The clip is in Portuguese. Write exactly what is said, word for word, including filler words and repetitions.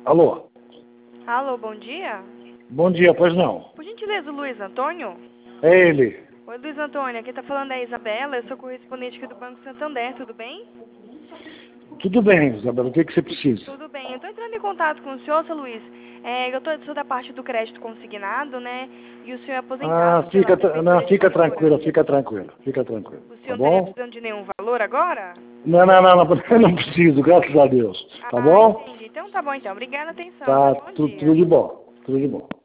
Alô? Alô, bom dia. Bom dia, pois não? Por gentileza, o Luiz Antônio? É ele. Oi, Luiz Antônio, aqui tá falando é a Isabela, eu sou correspondente aqui do Banco Santander, tudo bem? Tudo bem, Isabela, o que, que você precisa? Tudo bem, eu tô entrando em contato com o senhor, seu Luiz. É, eu tô, sou da parte do crédito consignado, né? E o senhor é Ah, aposentado pela fica, tra- Prefeitura não, de fica Itabuna. tranquilo, fica tranquilo, fica tranquilo, O senhor tá não estaria bom? precisando de nenhum valor agora? Não, não, não, não, eu não preciso, graças a Deus, tá Ah, bom? entendi. Então tá bom então. Obrigada a atenção, Tá, viu? Bom tu- dia. tudo de bom, tudo de bom.